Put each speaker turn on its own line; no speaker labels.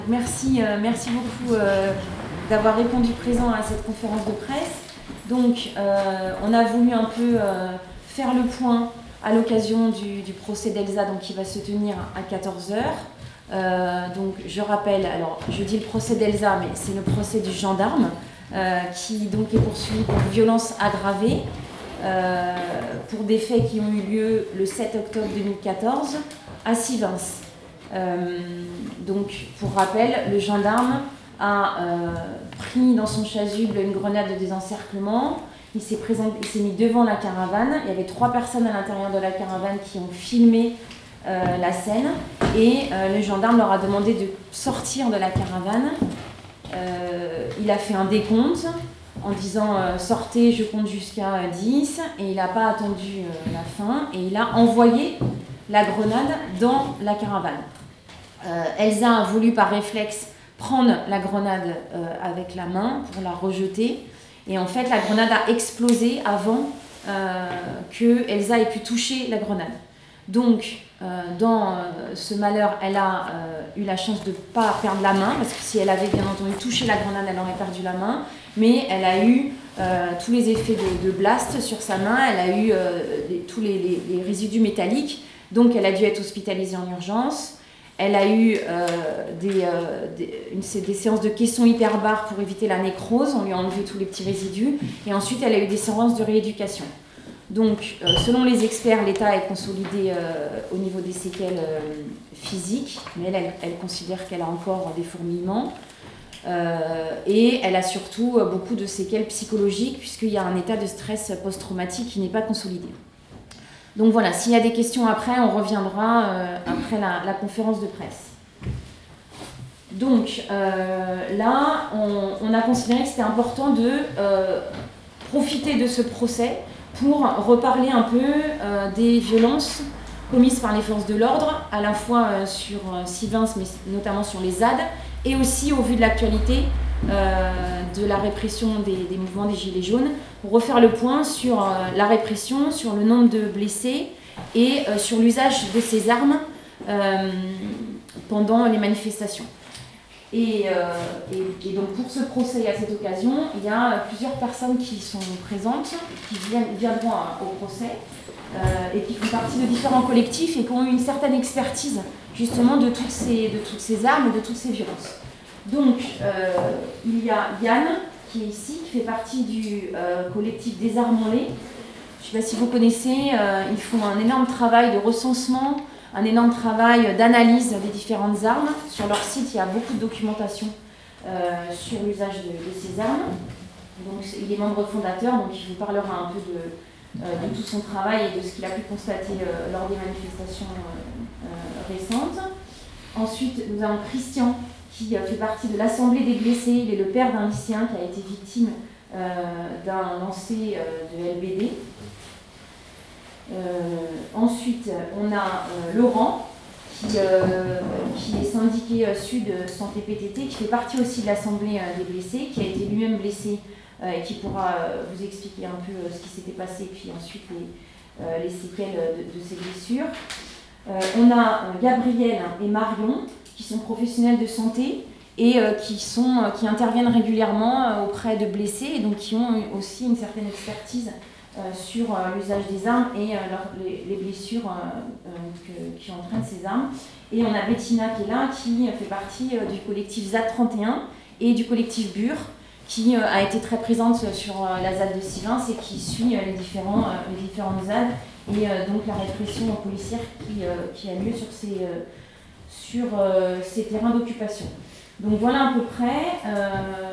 Merci beaucoup d'avoir répondu présent à cette conférence de presse. Donc, on a voulu un peu faire le point à l'occasion du procès d'Elsa, qui va se tenir à 14 h. Donc, je rappelle, alors je dis le procès d'Elsa, mais c'est le procès du gendarme qui donc est poursuivi pour violence aggravée pour des faits qui ont eu lieu le 7 octobre 2014 à Sivins. Donc, pour rappel, le gendarme a pris dans son chasuble une grenade de désencerclement. Il s'est mis devant la caravane. Il y avait 3 personnes à l'intérieur de la caravane qui ont filmé la scène. Et le gendarme leur a demandé de sortir de la caravane. Il a fait un décompte en disant sortez, je compte jusqu'à 10. Et il n'a pas attendu la fin. Et il a envoyé la grenade dans la caravane. Elsa a voulu par réflexe prendre la grenade avec la main pour la rejeter. Et en fait, la grenade a explosé avant que Elsa ait pu toucher la grenade. Donc, dans ce malheur, elle a eu la chance de ne pas perdre la main, parce que si elle avait bien entendu touché la grenade, elle aurait perdu la main. Mais elle a eu tous les effets de blast sur sa main, elle a eu tous les résidus métalliques. Donc, elle a dû être hospitalisée en urgence. Elle a eu des séances de caisson hyperbares pour éviter la nécrose. On lui a enlevé tous les petits résidus. Et ensuite, elle a eu des séances de rééducation. Donc, selon les experts, l'état est consolidé au niveau des séquelles physiques. Mais elle considère qu'elle a encore des fourmillements. Et elle a surtout beaucoup de séquelles psychologiques, puisqu'il y a un état de stress post-traumatique qui n'est pas consolidé. Donc voilà, s'il y a des questions après, on reviendra après la conférence de presse. Donc là, on a considéré que c'était important de profiter de ce procès pour reparler un peu des violences commises par les forces de l'ordre, à la fois sur Sivins, mais notamment sur les ZAD, et aussi au vu de l'actualité de la répression des mouvements des Gilets jaunes, pour refaire le point sur la répression, sur le nombre de blessés et sur l'usage de ces armes pendant les manifestations. Et donc pour ce procès, à cette occasion, il y a plusieurs personnes qui sont présentes, qui viendront au procès et qui font partie de différents collectifs et qui ont eu une certaine expertise justement de toutes ces armes et de toutes ces violences. Donc, il y a Yann, qui est ici, qui fait partie du collectif Désarmons-les. Je ne sais pas si vous connaissez, ils font un énorme travail de recensement, un énorme travail d'analyse des différentes armes. Sur leur site, il y a beaucoup de documentation sur l'usage de ces armes. Donc, il est membre fondateur, donc il vous parlera un peu de tout son travail et de ce qu'il a pu constater lors des manifestations récentes. Ensuite, nous avons Christian, qui fait partie de l'Assemblée des blessés. Il est le père d'un lycéen qui a été victime d'un lancer de LBD. Ensuite, on a Laurent, qui est syndiqué Sud Santé PTT, qui fait partie aussi de l'Assemblée des blessés, qui a été lui-même blessé et qui pourra vous expliquer un peu ce qui s'était passé, puis ensuite les séquelles de ces blessures. On a Gabriel et Marion, qui sont professionnels de santé et qui interviennent régulièrement auprès de blessés et donc qui ont aussi une certaine expertise sur l'usage des armes et les blessures qui entraînent ces armes. Et on a Bettina qui est là, qui fait partie du collectif ZAD 31 et du collectif BUR, qui a été très présente sur la ZAD de Sivins et qui suit les différentes ZAD et donc la répression policière qui a lieu sur ces terrains d'occupation. Donc voilà à peu près.